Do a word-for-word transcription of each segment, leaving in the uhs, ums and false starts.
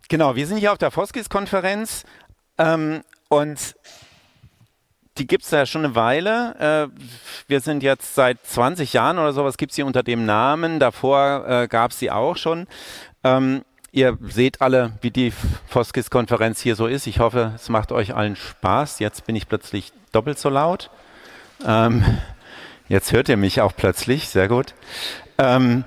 Genau, wir sind hier auf der Foskis-Konferenz ähm, und die gibt es ja schon eine Weile. Äh, wir sind jetzt seit zwanzig Jahren oder sowas, gibt es sie unter dem Namen. Davor äh, gab es sie auch schon. Ähm, ihr seht alle, wie die Foskis-Konferenz hier so ist. Ich hoffe, es macht euch allen Spaß. Jetzt bin ich plötzlich doppelt so laut. Ähm, jetzt hört ihr mich auch plötzlich, sehr gut. Ähm,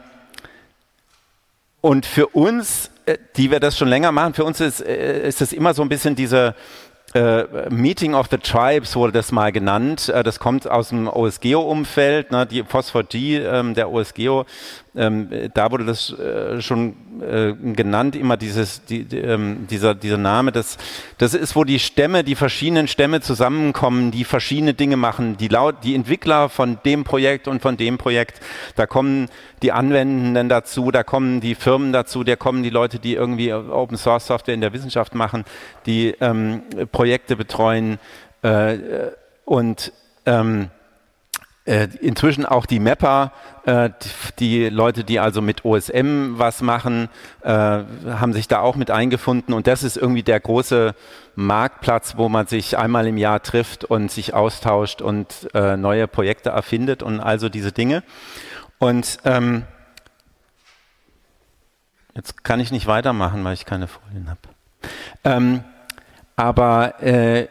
und für uns, die wir das schon länger machen, für uns ist, ist es immer so ein bisschen diese äh, Meeting of the Tribes, wurde das mal genannt. Äh, das kommt aus dem O S Geo-Umfeld, ne, die Phosphor G, ähm, der O S Geo, ähm, da wurde das äh, schon äh, genannt, immer dieses, die, die, ähm, dieser, dieser Name. Das, das ist, wo die Stämme, die verschiedenen Stämme zusammenkommen, die verschiedene Dinge machen, die laut, die Entwickler von dem Projekt und von dem Projekt, da kommen die Anwendenden dazu, da kommen die Firmen dazu, da kommen die Leute, die irgendwie Open Source Software in der Wissenschaft machen, die ähm, Projekte betreuen äh, und ähm, äh, inzwischen auch die Mapper, äh, die, die Leute, die also mit O S M was machen, äh, haben sich da auch mit eingefunden und das ist irgendwie der große Marktplatz, wo man sich einmal im Jahr trifft und sich austauscht und äh, neue Projekte erfindet und also diese Dinge. Und ähm, jetzt kann ich nicht weitermachen, weil ich keine Folien habe. Ähm, aber äh,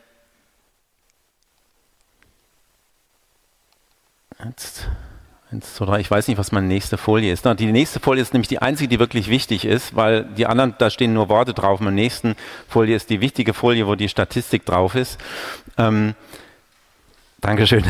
jetzt, eins, zwei, drei, ich weiß nicht, was meine nächste Folie ist. Die nächste Folie ist nämlich die einzige, die wirklich wichtig ist, weil die anderen, da stehen nur Worte drauf. Meine nächste Folie ist die wichtige Folie, wo die Statistik drauf ist. Ähm, Dankeschön.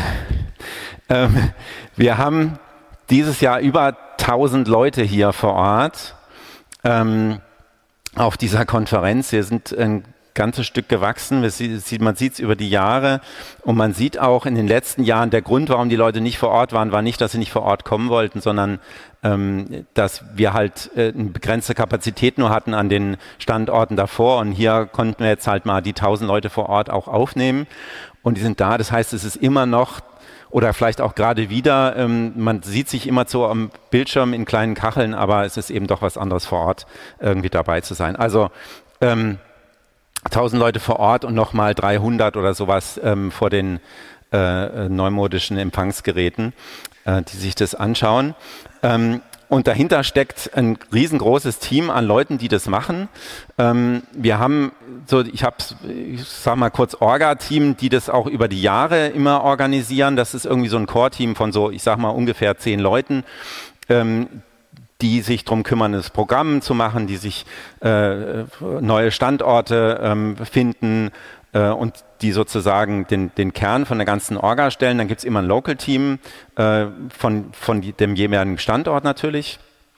Ähm, wir haben dieses Jahr über tausend Leute hier vor Ort ähm, auf dieser Konferenz. Wir sind ein ganzes Stück gewachsen. Man sieht es über die Jahre und man sieht auch in den letzten Jahren, der Grund, warum die Leute nicht vor Ort waren, war nicht, dass sie nicht vor Ort kommen wollten, sondern ähm, dass wir halt äh, eine begrenzte Kapazität nur hatten an den Standorten davor und hier konnten wir jetzt halt mal die tausend Leute vor Ort auch aufnehmen und die sind da. Das heißt, es ist immer noch oder vielleicht auch gerade wieder, ähm, man sieht sich immer so am Bildschirm in kleinen Kacheln, aber es ist eben doch was anderes vor Ort irgendwie dabei zu sein. Also ähm, tausend Leute vor Ort und nochmal dreihundert oder sowas ähm, vor den äh, neumodischen Empfangsgeräten, äh, die sich das anschauen. Ähm, Und dahinter steckt ein riesengroßes Team an Leuten, die das machen. Ähm, wir haben so, ich habe, ich sag mal kurz Orga-Team, die das auch über die Jahre immer organisieren. Das ist irgendwie so ein Core-Team von so, ich sag mal ungefähr zehn Leuten, ähm, die sich darum kümmern, das Programm zu machen, die sich äh, neue Standorte ähm, finden äh, und die sozusagen den, den Kern von der ganzen Orga stellen. Dann gibt es immer ein Local-Team äh, von, von dem jeweiligen Standort natürlich.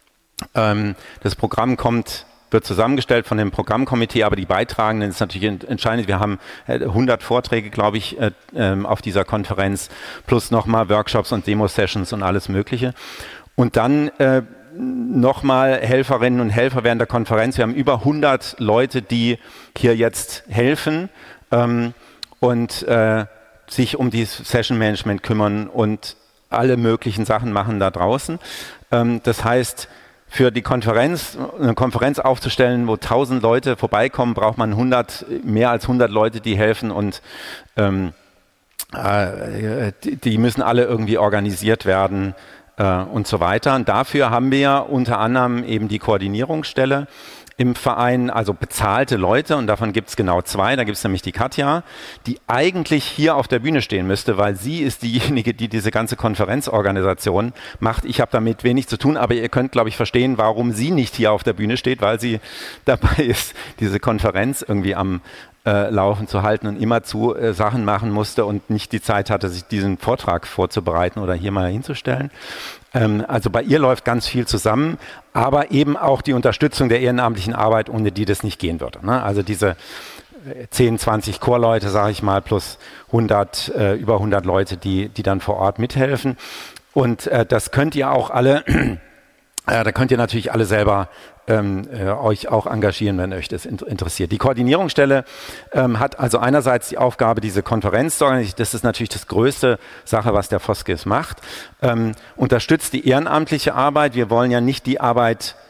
Ähm, das Programm kommt, wird zusammengestellt von dem Programmkomitee, aber die Beitragenden ist natürlich entscheidend. Wir haben hundert Vorträge, glaube ich, äh, äh, auf dieser Konferenz, plus nochmal Workshops und Demo-Sessions und alles Mögliche. Und dann äh, nochmal Helferinnen und Helfer während der Konferenz. Wir haben über hundert Leute, die hier jetzt helfen ähm, und äh, sich um die Session Management kümmern und alle möglichen Sachen machen da draußen. Ähm, das heißt, für die Konferenz, eine Konferenz aufzustellen, wo tausend Leute vorbeikommen, braucht man hundert, mehr als hundert Leute, die helfen und ähm, äh, die, die müssen alle irgendwie organisiert werden und so weiter. Und dafür haben wir unter anderem eben die Koordinierungsstelle im Verein, also bezahlte Leute, und davon gibt es genau zwei. Da gibt es nämlich die Katja, die eigentlich hier auf der Bühne stehen müsste, weil sie ist diejenige, die diese ganze Konferenzorganisation macht. Ich habe damit wenig zu tun, aber ihr könnt, glaube ich, verstehen, warum sie nicht hier auf der Bühne steht, weil sie dabei ist, diese Konferenz irgendwie am äh, Laufen zu halten und immerzu äh, Sachen machen musste und nicht die Zeit hatte, sich diesen Vortrag vorzubereiten oder hier mal hinzustellen. Ähm, also bei ihr läuft ganz viel zusammen, aber eben auch die Unterstützung der ehrenamtlichen Arbeit, ohne die das nicht gehen würde. Ne? Also diese zehn, zwanzig Chorleute, sage ich mal, plus hundert, äh, über hundert Leute, die, die dann vor Ort mithelfen. Und äh, das könnt ihr auch alle, äh, da könnt ihr natürlich alle selber ähm, äh, euch auch engagieren, wenn euch das interessiert. Die Koordinierungsstelle ähm, hat also einerseits die Aufgabe, diese Konferenz zu organisieren. Das ist natürlich das größte Sache, was der Foskis macht. Ähm, unterstützt die ehrenamtliche Arbeit. Wir wollen ja nicht die Arbeit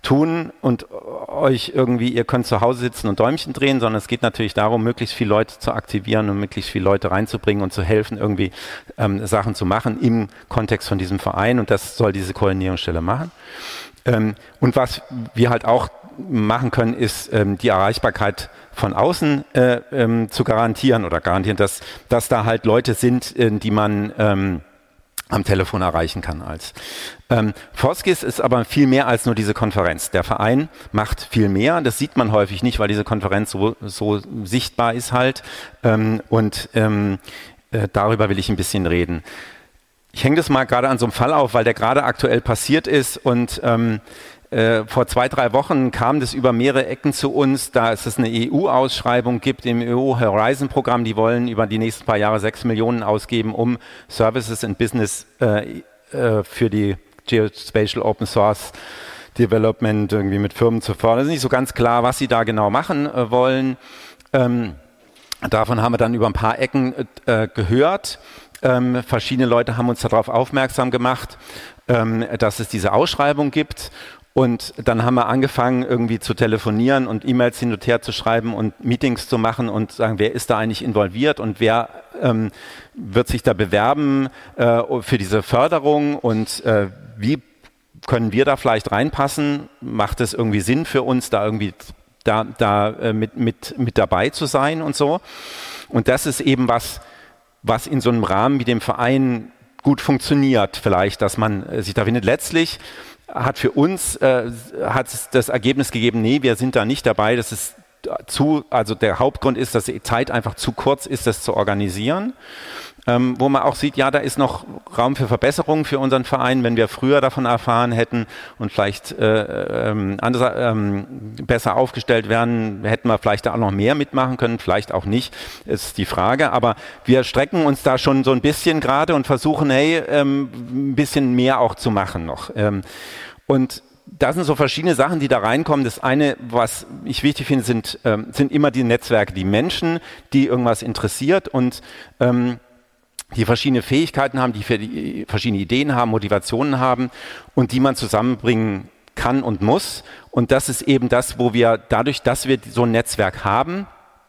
tun und euch irgendwie, ihr könnt zu Hause sitzen und Däumchen drehen, sondern es geht natürlich darum, möglichst viele Leute zu aktivieren und möglichst viele Leute reinzubringen und zu helfen, irgendwie ähm, Sachen zu machen im Kontext von diesem Verein, und das soll diese Koordinierungsstelle machen. Ähm, und was wir halt auch machen können, ist ähm, die Erreichbarkeit von außen äh, ähm, zu garantieren oder garantieren, dass, dass da halt Leute sind, äh, die man ähm, am Telefon erreichen kann. Als ähm, Foskis ist aber viel mehr als nur diese Konferenz. Der Verein macht viel mehr. Das sieht man häufig nicht, weil diese Konferenz so, so sichtbar ist halt. Ähm, und ähm, äh, darüber will ich ein bisschen reden. Ich hänge das mal gerade an so einem Fall auf, weil der gerade aktuell passiert ist, und ähm, Äh, vor zwei, drei Wochen kam das über mehrere Ecken zu uns, da es eine E U-Ausschreibung gibt im E U-Horizon-Programm. Die wollen über die nächsten paar Jahre sechs Millionen ausgeben, um Services and Business äh, äh, für die Geospatial Open Source Development irgendwie mit Firmen zu fördern. Es ist nicht so ganz klar, was sie da genau machen äh, wollen. Ähm, davon haben wir dann über ein paar Ecken äh, gehört. Ähm, verschiedene Leute haben uns darauf aufmerksam gemacht, ähm, dass es diese Ausschreibung gibt. Und dann haben wir angefangen, irgendwie zu telefonieren und E-Mails hin und her zu schreiben und Meetings zu machen und sagen, wer ist da eigentlich involviert und wer ähm, wird sich da bewerben äh, für diese Förderung, und äh, wie können wir da vielleicht reinpassen? Macht es irgendwie Sinn für uns, da irgendwie da, da äh, mit, mit, mit dabei zu sein und so? Und das ist eben was, was in so einem Rahmen wie dem Verein gut funktioniert, vielleicht, dass man äh, sich da findet. Letztlich hat für uns äh, hat es das Ergebnis gegeben, nee, wir sind da nicht dabei, das ist zu, also der Hauptgrund ist, dass die Zeit einfach zu kurz ist, das zu organisieren. Ähm, wo man auch sieht, ja, da ist noch Raum für Verbesserungen für unseren Verein, wenn wir früher davon erfahren hätten und vielleicht äh, ähm, anders, ähm, besser aufgestellt wären, hätten wir vielleicht da auch noch mehr mitmachen können, vielleicht auch nicht, ist die Frage. Aber wir strecken uns da schon so ein bisschen gerade und versuchen, hey, ähm, ein bisschen mehr auch zu machen noch. Ähm, und das sind so verschiedene Sachen, die da reinkommen. Das eine, was ich wichtig finde, sind, ähm, sind immer die Netzwerke, die Menschen, die irgendwas interessiert und ähm, die verschiedene Fähigkeiten haben, die, für die verschiedene Ideen haben, Motivationen haben und die man zusammenbringen kann und muss. Und das ist eben das, wo wir dadurch, dass wir so ein Netzwerk haben,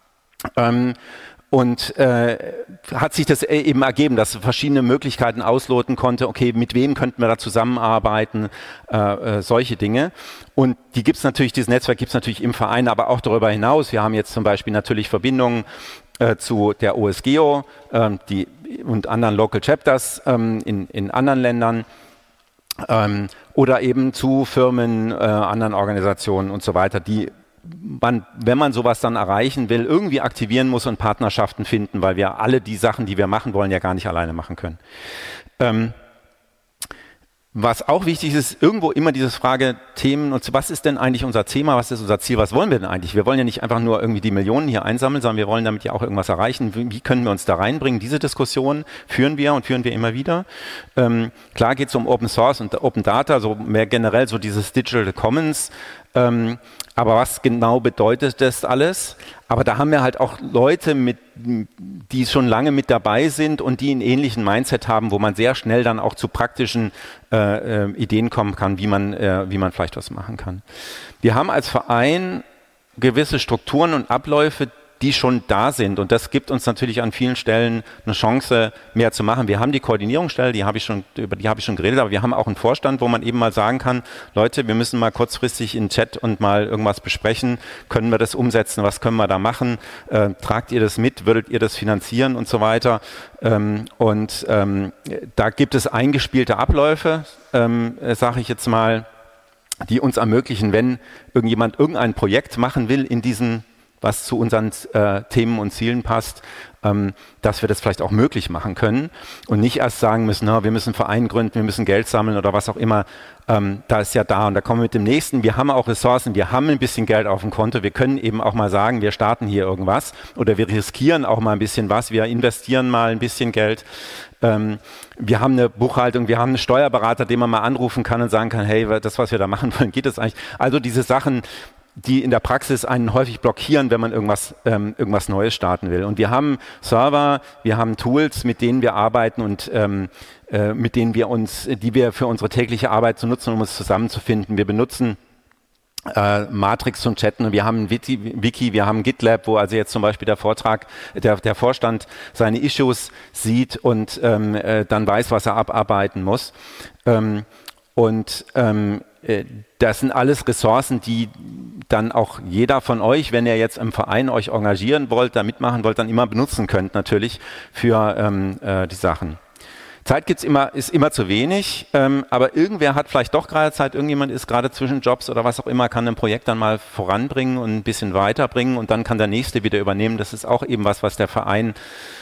ähm, und äh, hat sich das eben ergeben, dass verschiedene Möglichkeiten ausloten konnte, okay, mit wem könnten wir da zusammenarbeiten, äh, äh, solche Dinge. Und die gibt es natürlich, dieses Netzwerk gibt es natürlich im Verein, aber auch darüber hinaus. Wir haben jetzt zum Beispiel natürlich Verbindungen äh, zu der O S G E O äh, die, und anderen Local Chapters ähm, in, in anderen Ländern. Ähm, oder eben zu Firmen, äh, anderen Organisationen und so weiter, die man, wenn man sowas dann erreichen will, irgendwie aktivieren muss und Partnerschaften finden, weil wir alle die Sachen, die wir machen wollen, ja gar nicht alleine machen können. Ähm, was auch wichtig ist, irgendwo immer dieses Frage, Themen und so, was ist denn eigentlich unser Thema, was ist unser Ziel, was wollen wir denn eigentlich? Wir wollen ja nicht einfach nur irgendwie die Millionen hier einsammeln, sondern wir wollen damit ja auch irgendwas erreichen. Wie, wie können wir uns da reinbringen? Diese Diskussion führen wir und führen wir immer wieder. Ähm, klar geht es um Open Source und Open Data, so mehr generell so dieses Digital Commons. Ähm, aber was genau bedeutet das alles? Aber da haben wir halt auch Leute, mit, die schon lange mit dabei sind und die einen ähnlichen Mindset haben, wo man sehr schnell dann auch zu praktischen äh, äh, Ideen kommen kann, wie man, äh, wie man vielleicht was machen kann. Wir haben als Verein gewisse Strukturen und Abläufe, die schon da sind. Und das gibt uns natürlich an vielen Stellen eine Chance, mehr zu machen. Wir haben die Koordinierungsstelle, die habe ich schon, über die habe ich schon geredet, aber wir haben auch einen Vorstand, wo man eben mal sagen kann, Leute, wir müssen mal kurzfristig in den Chat und mal irgendwas besprechen. Können wir das umsetzen? Was können wir da machen? Äh, tragt ihr das mit? Würdet ihr das finanzieren und so weiter? Ähm, und ähm, da gibt es eingespielte Abläufe, ähm, sage ich jetzt mal, die uns ermöglichen, wenn irgendjemand irgendein Projekt machen will in diesen, was zu unseren äh, Themen und Zielen passt, ähm, dass wir das vielleicht auch möglich machen können und nicht erst sagen müssen, na, wir müssen einen Verein gründen, wir müssen Geld sammeln oder was auch immer. Ähm, da ist ja da und da kommen wir mit dem nächsten. Wir haben auch Ressourcen, wir haben ein bisschen Geld auf dem Konto. Wir können eben auch mal sagen, wir starten hier irgendwas oder wir riskieren auch mal ein bisschen was. Wir investieren mal ein bisschen Geld. Ähm, wir haben eine Buchhaltung, wir haben einen Steuerberater, den man mal anrufen kann und sagen kann, hey, das, was wir da machen wollen, geht das eigentlich? Also diese Sachen, die in der Praxis einen häufig blockieren, wenn man irgendwas, ähm, irgendwas Neues starten will. Und wir haben Server, wir haben Tools, mit denen wir arbeiten und ähm, äh, mit denen wir uns, die wir für unsere tägliche Arbeit zu nutzen, um uns zusammenzufinden. Wir benutzen äh, Matrix zum Chatten. Wir haben ein Wiki, wir haben GitLab, wo also jetzt zum Beispiel der Vortrag, der, der Vorstand seine Issues sieht und ähm, äh, dann weiß, was er abarbeiten muss. Ähm, und ähm, äh, das sind alles Ressourcen, die dann auch jeder von euch, wenn ihr jetzt im Verein euch engagieren wollt, da mitmachen wollt, dann immer benutzen könnt natürlich für ähm, äh, die Sachen. Zeit gibt's immer, ist immer zu wenig, ähm, aber irgendwer hat vielleicht doch gerade Zeit, irgendjemand ist gerade zwischen Jobs oder was auch immer, kann ein Projekt dann mal voranbringen und ein bisschen weiterbringen und dann kann der Nächste wieder übernehmen. Das ist auch eben was, was der Verein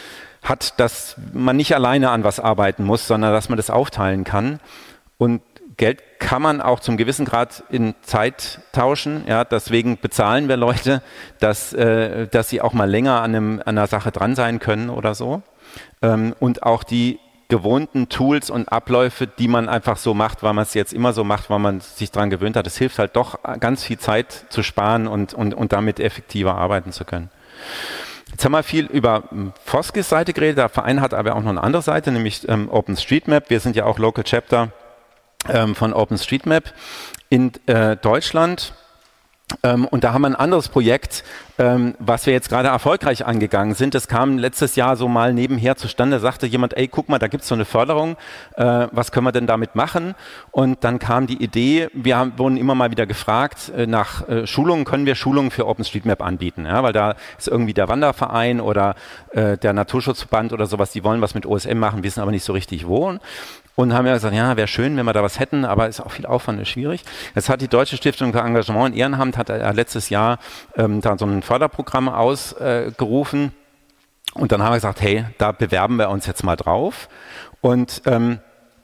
hat, dass man nicht alleine an was arbeiten muss, sondern dass man das aufteilen kann. Und Geld kann man auch zum gewissen Grad in Zeit tauschen. Ja, deswegen bezahlen wir Leute, dass, äh, dass sie auch mal länger an, einem, an einer Sache dran sein können oder so. Ähm, und auch die gewohnten Tools und Abläufe, die man einfach so macht, weil man es jetzt immer so macht, weil man sich daran gewöhnt hat. Das hilft halt doch, ganz viel Zeit zu sparen und, und, und damit effektiver arbeiten zu können. Jetzt haben wir viel über Foskis Seite geredet. Der Verein hat aber auch noch eine andere Seite, nämlich ähm, OpenStreetMap. Wir sind ja auch Local Chapter ähm, von OpenStreetMap in äh, Deutschland. Ähm, und da haben wir ein anderes Projekt, ähm, was wir jetzt gerade erfolgreich angegangen sind. Das kam letztes Jahr so mal nebenher zustande. Da sagte jemand, ey, guck mal, da gibt es so eine Förderung. Äh, was können wir denn damit machen? Und dann kam die Idee, wir haben, wurden immer mal wieder gefragt, äh, nach äh, Schulungen, können wir Schulungen für OpenStreetMap anbieten? Ja, weil da ist irgendwie der Wanderverein oder äh, der Naturschutzverband oder sowas, die wollen was mit O S M machen, wissen aber nicht so richtig wo. Und haben ja gesagt, ja, wäre schön, wenn wir da was hätten, aber ist auch viel Aufwand, ist schwierig. Jetzt hat die Deutsche Stiftung für Engagement und Ehrenamt hat äh, letztes Jahr ähm, da so ein Förderprogramm ausgerufen. Äh, und dann haben wir gesagt, hey, da bewerben wir uns jetzt mal drauf. Und ähm,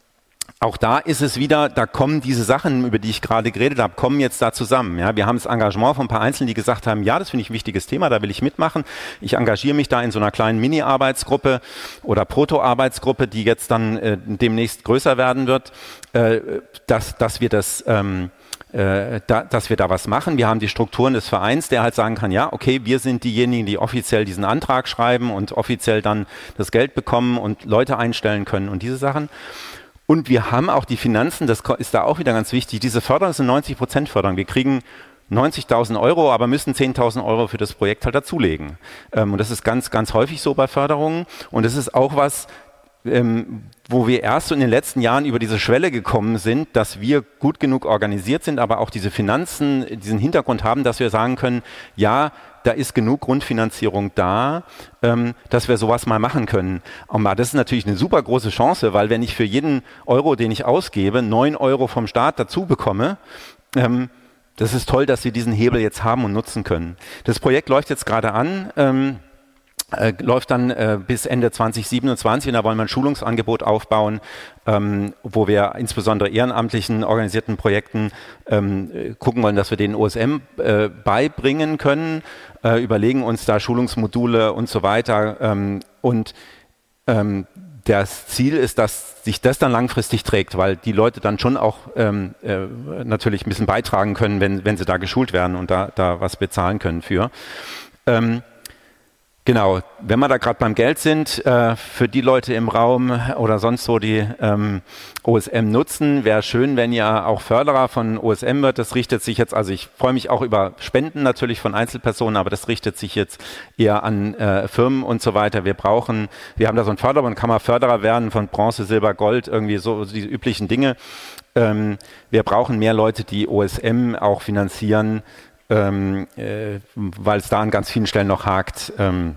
auch da ist es wieder, da kommen diese Sachen, über die ich gerade geredet habe, kommen jetzt da zusammen. Ja, wir haben das Engagement von ein paar Einzelnen, die gesagt haben, ja, das finde ich ein wichtiges Thema, da will ich mitmachen. Ich engagiere mich da in so einer kleinen Mini-Arbeitsgruppe oder Proto-Arbeitsgruppe, die jetzt dann äh, demnächst größer werden wird, äh, dass, dass wir das ähm, äh, da, dass wir da was machen. Wir haben die Strukturen des Vereins, der halt sagen kann, ja, okay, wir sind diejenigen, die offiziell diesen Antrag schreiben und offiziell dann das Geld bekommen und Leute einstellen können und diese Sachen. Und wir haben auch die Finanzen, das ist da auch wieder ganz wichtig, diese Förderung ist eine neunzig Prozent Förderung. Wir kriegen neunzigtausend Euro, aber müssen zehntausend Euro für das Projekt halt dazulegen. Ähm, und das ist ganz, ganz häufig so bei Förderungen. Und das ist auch was, ähm, wo wir erst so in den letzten Jahren über diese Schwelle gekommen sind, dass wir gut genug organisiert sind, aber auch diese Finanzen, diesen Hintergrund haben, dass wir sagen können, ja, da ist genug Grundfinanzierung da, ähm, dass wir sowas mal machen können. Aber das ist natürlich eine super große Chance, weil wenn ich für jeden Euro, den ich ausgebe, neun Euro vom Staat dazu bekomme, ähm, das ist toll, dass wir diesen Hebel jetzt haben und nutzen können. Das Projekt läuft jetzt gerade an. Ähm, Äh, läuft dann äh, bis Ende zwanzig siebenundzwanzig und da wollen wir ein Schulungsangebot aufbauen, ähm, wo wir insbesondere ehrenamtlichen organisierten Projekten ähm, gucken wollen, dass wir den O S M äh, beibringen können, äh, überlegen uns da Schulungsmodule und so weiter ähm, und ähm, das Ziel ist, dass sich das dann langfristig trägt, weil die Leute dann schon auch ähm, äh, natürlich ein bisschen beitragen können, wenn, wenn sie da geschult werden und da, da was bezahlen können für. Ähm, Genau, wenn wir da gerade beim Geld sind, äh, für die Leute im Raum oder sonst wo die ähm, O S M nutzen, wäre schön, wenn ihr auch Förderer von O S M wird. Das richtet sich jetzt, also ich freue mich auch über Spenden natürlich von Einzelpersonen, aber das richtet sich jetzt eher an äh, Firmen und so weiter. Wir brauchen, wir haben da so einen Förderer, kann man Förderer werden von Bronze, Silber, Gold, irgendwie so diese üblichen Dinge. Ähm, wir brauchen mehr Leute, die O S M auch finanzieren, Ähm, äh, weil es da an ganz vielen Stellen noch hakt. Ähm,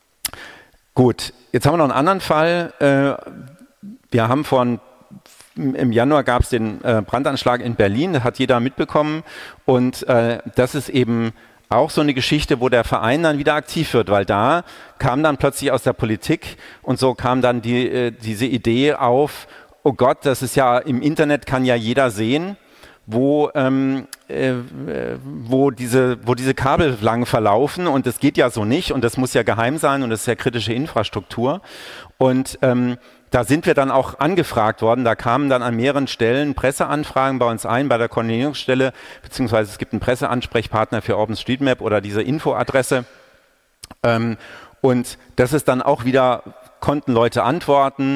gut, jetzt haben wir noch einen anderen Fall. Äh, wir haben von im Januar gab es den äh, Brandanschlag in Berlin, das hat jeder mitbekommen und äh, das ist eben auch so eine Geschichte, wo der Verein dann wieder aktiv wird, weil da kam dann plötzlich aus der Politik und so kam dann die, äh, diese Idee auf, oh Gott, das ist ja im Internet, kann ja jeder sehen, wo, ähm, äh, wo, diese, wo diese Kabel lang verlaufen und das geht ja so nicht und das muss ja geheim sein und das ist ja kritische Infrastruktur. Und ähm, da sind wir dann auch angefragt worden, da kamen dann an mehreren Stellen Presseanfragen bei uns ein, bei der Koordinierungsstelle, beziehungsweise es gibt einen Presseansprechpartner für OpenStreetMap oder diese Infoadresse. Ähm, und das ist dann auch wieder, konnten Leute antworten,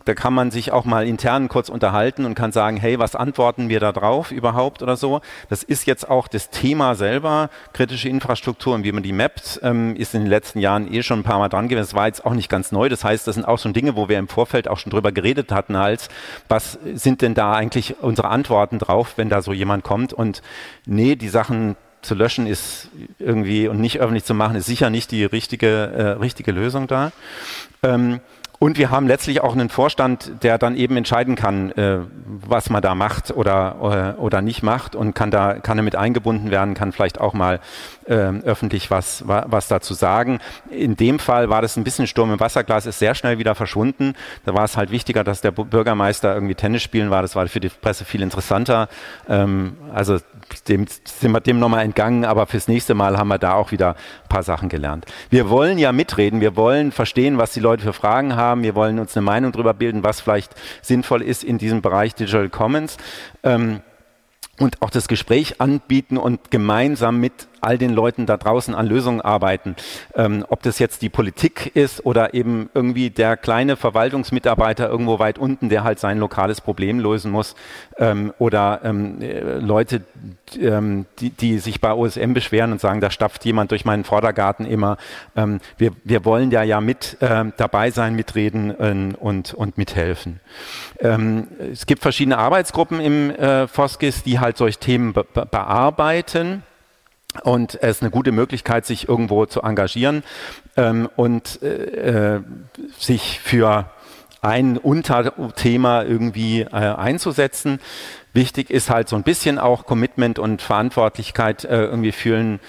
Da kann man sich auch mal intern kurz unterhalten und kann sagen, hey, was antworten wir da drauf überhaupt oder so. Das ist jetzt auch das Thema selber, kritische Infrastruktur und wie man die mappt, ähm, ist in den letzten Jahren eh schon ein paar Mal dran gewesen. Das war jetzt auch nicht ganz neu. Das heißt, das sind auch schon Dinge, wo wir im Vorfeld auch schon drüber geredet hatten, als was sind denn da eigentlich unsere Antworten drauf, wenn da so jemand kommt. Und nee, die Sachen zu löschen ist irgendwie und nicht öffentlich zu machen, ist sicher nicht die richtige, äh, richtige Lösung da. Ähm, Und wir haben letztlich auch einen Vorstand, der dann eben entscheiden kann, äh, was man da macht oder, äh, oder nicht macht und kann da kann damit eingebunden werden, kann vielleicht auch mal äh, öffentlich was, was dazu sagen. In dem Fall war das ein bisschen Sturm im Wasserglas, ist sehr schnell wieder verschwunden. Da war es halt wichtiger, dass der Bürgermeister irgendwie Tennis spielen war. Das war für die Presse viel interessanter. Ähm, also dem sind wir dem nochmal entgangen, aber fürs nächste Mal haben wir da auch wieder ein paar Sachen gelernt. Wir wollen ja mitreden, wir wollen verstehen, was die Leute für Fragen haben. Wir wollen uns eine Meinung darüber bilden, was vielleicht sinnvoll ist in diesem Bereich Digital Commons. Ähm, und auch das Gespräch anbieten und gemeinsam mit all den Leuten da draußen an Lösungen arbeiten. Ähm, ob das jetzt die Politik ist oder eben irgendwie der kleine Verwaltungsmitarbeiter irgendwo weit unten, der halt sein lokales Problem lösen muss, ähm, oder ähm, Leute, ähm, die, die sich bei O S M beschweren und sagen, da stapft jemand durch meinen Vordergarten immer. Ähm, wir, wir wollen ja ja mit äh, dabei sein, mitreden äh, und, und mithelfen. Ähm, es gibt verschiedene Arbeitsgruppen im äh, Foskis, die halt solche Themen be- be- bearbeiten. Und es ist eine gute Möglichkeit, sich irgendwo zu engagieren ähm, und äh, sich für ein Unterthema irgendwie äh, einzusetzen. Wichtig ist halt so ein bisschen auch Commitment und Verantwortlichkeit äh, irgendwie fühlen.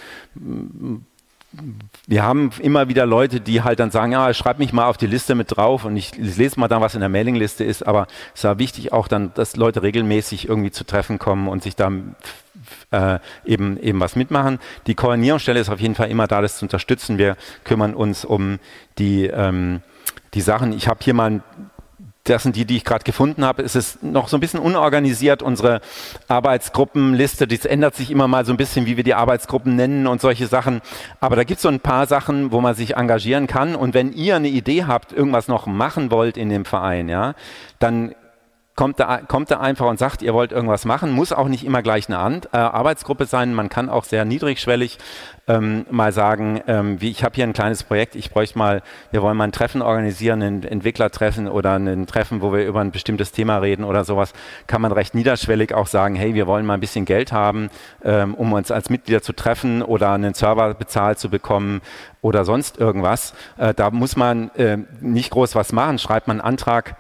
Wir haben immer wieder Leute, die halt dann sagen, ja, schreib mich mal auf die Liste mit drauf und ich, ich lese mal dann, was in der Mailingliste ist, aber es war wichtig auch dann, dass Leute regelmäßig irgendwie zu Treffen kommen und sich da äh, eben, eben was mitmachen. Die Koordinierungsstelle ist auf jeden Fall immer da, das zu unterstützen. Wir kümmern uns um die, ähm, die Sachen. Ich habe hier mal ein Das sind die, die ich gerade gefunden habe. Es ist noch so ein bisschen unorganisiert, unsere Arbeitsgruppenliste. Das ändert sich immer mal so ein bisschen, wie wir die Arbeitsgruppen nennen und solche Sachen. Aber da gibt es so ein paar Sachen, wo man sich engagieren kann. Und wenn ihr eine Idee habt, irgendwas noch machen wollt in dem Verein, ja, dann Kommt da, kommt da einfach und sagt, ihr wollt irgendwas machen, muss auch nicht immer gleich eine An- äh, Arbeitsgruppe sein, man kann auch sehr niedrigschwellig ähm, mal sagen, ähm, wie ich habe hier ein kleines Projekt, ich bräuchte mal, wir wollen mal ein Treffen organisieren, ein Entwicklertreffen oder ein Treffen, wo wir über ein bestimmtes Thema reden oder sowas, kann man recht niederschwellig auch sagen, hey, wir wollen mal ein bisschen Geld haben, ähm, um uns als Mitglieder zu treffen oder einen Server bezahlt zu bekommen oder sonst irgendwas. Äh, da muss man äh, nicht groß was machen, schreibt man einen Antrag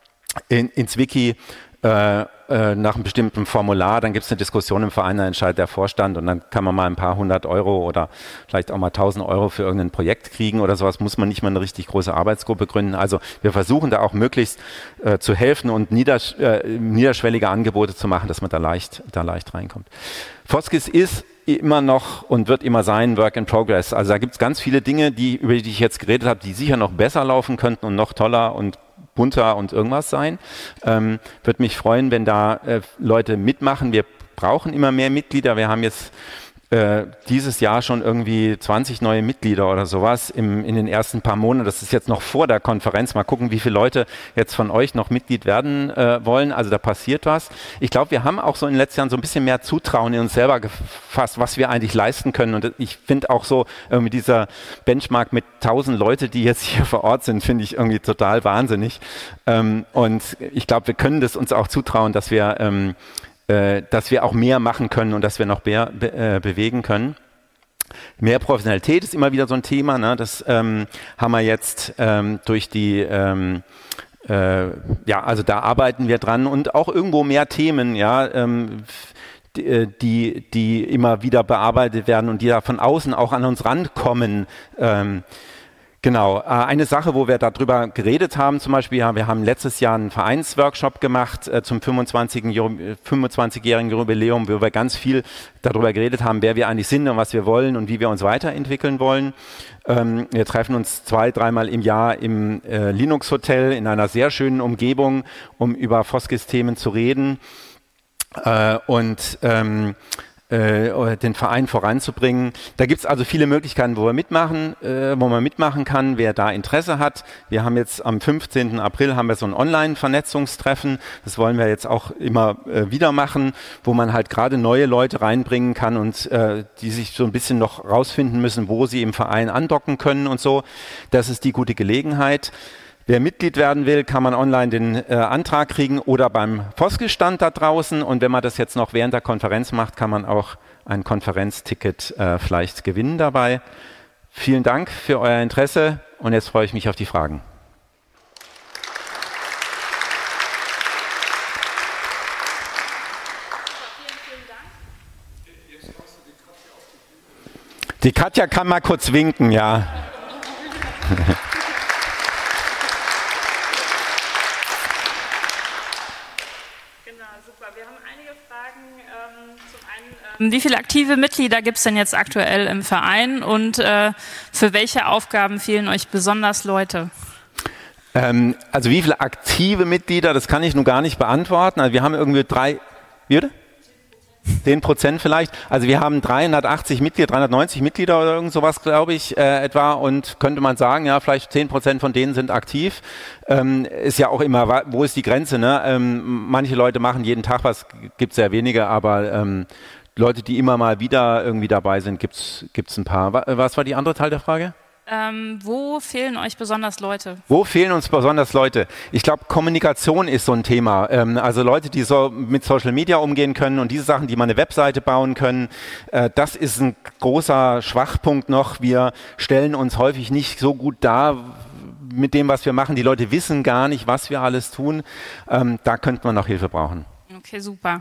In, ins Wiki äh, äh, nach einem bestimmten Formular, dann gibt es eine Diskussion im Verein, dann entscheidet der Vorstand und dann kann man mal ein paar hundert Euro oder vielleicht auch mal tausend Euro für irgendein Projekt kriegen oder sowas, muss man nicht mal eine richtig große Arbeitsgruppe gründen. Also wir versuchen da auch möglichst äh, zu helfen und niedersch äh, niederschwellige Angebote zu machen, dass man da leicht, da leicht reinkommt. Foskis ist immer noch und wird immer sein Work in Progress. Also da gibt es ganz viele Dinge, die, über die ich jetzt geredet habe, die sicher noch besser laufen könnten und noch toller und bunter und irgendwas sein. Ähm, würde mich freuen, wenn da äh, Leute mitmachen. Wir brauchen immer mehr Mitglieder. Wir haben jetzt äh, dieses Jahr schon irgendwie zwanzig neue Mitglieder oder sowas im, in den ersten paar Monaten. Das ist jetzt noch vor der Konferenz. Mal gucken, wie viele Leute jetzt von euch noch Mitglied werden äh, wollen. Also da passiert was. Ich glaube, wir haben auch so in den letzten Jahren so ein bisschen mehr Zutrauen in uns selber gefasst, was wir eigentlich leisten können. Und ich finde auch so irgendwie dieser Benchmark mit tausend Leute, die jetzt hier vor Ort sind, finde ich irgendwie total wahnsinnig. Ähm, und ich glaube, wir können das uns auch zutrauen, dass wir ähm, dass wir auch mehr machen können und dass wir noch mehr be äh, bewegen können. Mehr Professionalität ist immer wieder so ein Thema. Ne? Das ähm, haben wir jetzt ähm, durch die, ähm, äh, ja, also da arbeiten wir dran und auch irgendwo mehr Themen, ja, ähm, die, die, die immer wieder bearbeitet werden und die da von außen auch an uns rankommen. Ähm, Genau, eine Sache, wo wir darüber geredet haben, zum Beispiel, ja, wir haben letztes Jahr einen Vereinsworkshop gemacht äh, zum fünfundzwanzigjährigen Jubiläum, wo wir ganz viel darüber geredet haben, wer wir eigentlich sind und was wir wollen und wie wir uns weiterentwickeln wollen. Ähm, wir treffen uns zwei, dreimal im Jahr im äh, Linux Hotel in einer sehr schönen Umgebung, um über Foskis-Themen zu reden. Äh, und ähm, äh, den Verein voranzubringen. Da gibt es also viele Möglichkeiten, wo wir mitmachen, äh, wo man mitmachen kann, wer da Interesse hat. Wir haben jetzt am fünfzehnten April haben wir so ein Online-Vernetzungstreffen. Das wollen wir jetzt auch immer äh, wieder machen, wo man halt gerade neue Leute reinbringen kann und äh, die sich so ein bisschen noch rausfinden müssen, wo sie im Verein andocken können und so. Das ist die gute Gelegenheit. Wer Mitglied werden will, kann man online den äh, Antrag kriegen oder beim Vosges-Stand da draußen. Und wenn man das jetzt noch während der Konferenz macht, kann man auch ein Konferenzticket äh, vielleicht gewinnen dabei. Vielen Dank für euer Interesse und jetzt freue ich mich auf die Fragen. Die Katja kann mal kurz winken, ja. Wie viele aktive Mitglieder gibt es denn jetzt aktuell im Verein und äh, für welche Aufgaben fehlen euch besonders Leute? Ähm, also wie viele aktive Mitglieder, das kann ich nun gar nicht beantworten. Also wir haben irgendwie drei, wie bitte? zehn Prozent vielleicht. Also wir haben dreihundertachtzig Mitglieder, dreihundertneunzig Mitglieder oder irgend sowas, glaube ich, äh, etwa. Und könnte man sagen, ja, vielleicht zehn Prozent von denen sind aktiv. Ähm, ist ja auch immer, wo ist die Grenze? Ne? Ähm, manche Leute machen jeden Tag was, gibt sehr wenige, aber ähm, Leute, die immer mal wieder irgendwie dabei sind, gibt es ein paar. Was war die andere Teil der Frage? Ähm, wo fehlen euch besonders Leute? Wo fehlen uns besonders Leute? Ich glaube, Kommunikation ist so ein Thema. Ähm, also Leute, die so mit Social Media umgehen können und diese Sachen, die mal eine Webseite bauen können, äh, das ist ein großer Schwachpunkt noch. Wir stellen uns häufig nicht so gut dar mit dem, was wir machen. Die Leute wissen gar nicht, was wir alles tun. Ähm, da könnte man noch Hilfe brauchen. Okay, super.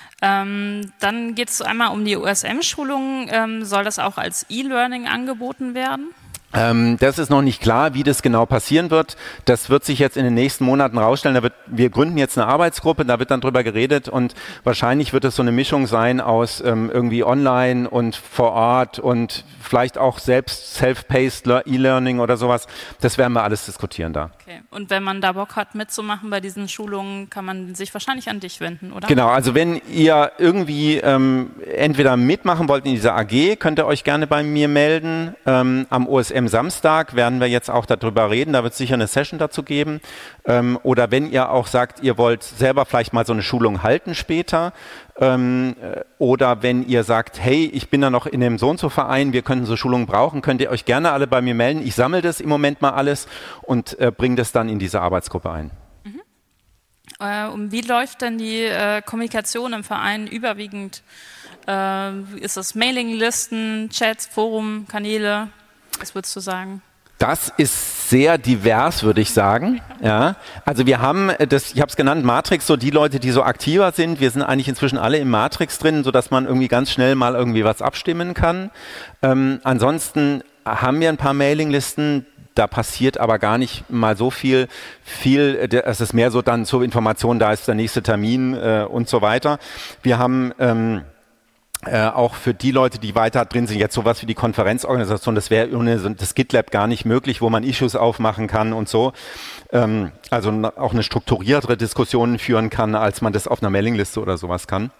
Ähm, dann geht es einmal um die U S M-Schulungen. Ähm, soll das auch als E-Learning angeboten werden? Ähm, das ist noch nicht klar, wie das genau passieren wird. Das wird sich jetzt in den nächsten Monaten rausstellen. Da wird, wir gründen jetzt eine Arbeitsgruppe, da wird dann drüber geredet und wahrscheinlich wird es so eine Mischung sein aus ähm, irgendwie online und vor Ort und vielleicht auch selbst self-paced E-Learning oder sowas. Das werden wir alles diskutieren da. Okay. Und wenn man da Bock hat mitzumachen bei diesen Schulungen, kann man sich wahrscheinlich an dich wenden, oder? Genau, also wenn ihr irgendwie ähm, entweder mitmachen wollt in dieser A G, könnt ihr euch gerne bei mir melden. Ähm, am O S M Samstag werden wir jetzt auch darüber reden, da wird es sicher eine Session dazu geben. Ähm, oder wenn ihr auch sagt, ihr wollt selber vielleicht mal so eine Schulung halten später, ähm, oder wenn ihr sagt, hey, ich bin da noch in dem So-und-so-Verein, wir könnten so Schulungen brauchen, könnt ihr euch gerne alle bei mir melden. Ich sammle das im Moment mal alles und äh, bringe das dann in diese Arbeitsgruppe ein. Mhm. Äh, und wie läuft denn die äh, Kommunikation im Verein überwiegend? Äh, ist das Mailinglisten, Chats, Forum, Kanäle? Was würdest du sagen? Das ist sehr divers, würde ich sagen. Ja, also wir haben das, ich habe es genannt, Matrix, so die Leute, die so aktiver sind. Wir sind eigentlich inzwischen alle im Matrix drin, sodass man irgendwie ganz schnell mal irgendwie was abstimmen kann. Ähm, ansonsten haben wir ein paar Mailinglisten. Da passiert aber gar nicht mal so viel. Viel, es ist mehr so dann zur Information, da ist der nächste Termin äh, und so weiter. Wir haben ähm, Äh, auch für die Leute, die weiter drin sind, jetzt sowas wie die Konferenzorganisation, das wäre ohne das GitLab gar nicht möglich, wo man Issues aufmachen kann und so. Ähm, also auch eine strukturiertere Diskussion führen kann, als man das auf einer Mailingliste oder sowas kann.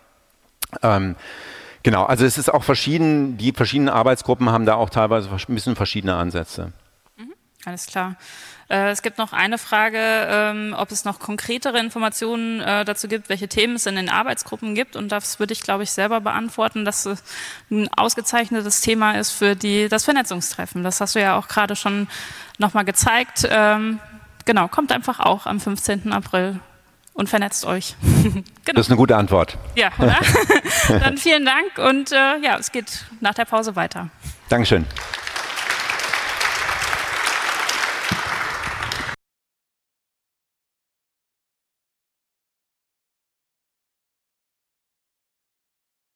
Ähm, genau, also es ist auch verschieden, die verschiedenen Arbeitsgruppen haben da auch teilweise ein bisschen verschiedene Ansätze. Mhm, alles klar. Es gibt noch eine Frage, ähm, ob es noch konkretere Informationen äh, dazu gibt, welche Themen es in den Arbeitsgruppen gibt. Und das würde ich, glaube ich, selber beantworten, dass es ein ausgezeichnetes Thema ist für die, das Vernetzungstreffen. Das hast du ja auch gerade schon nochmal gezeigt. Ähm, genau, kommt einfach auch am fünfzehnten April und vernetzt euch. Genau. Das ist eine gute Antwort. Ja, oder? Dann vielen Dank und äh, ja, es geht nach der Pause weiter. Dankeschön.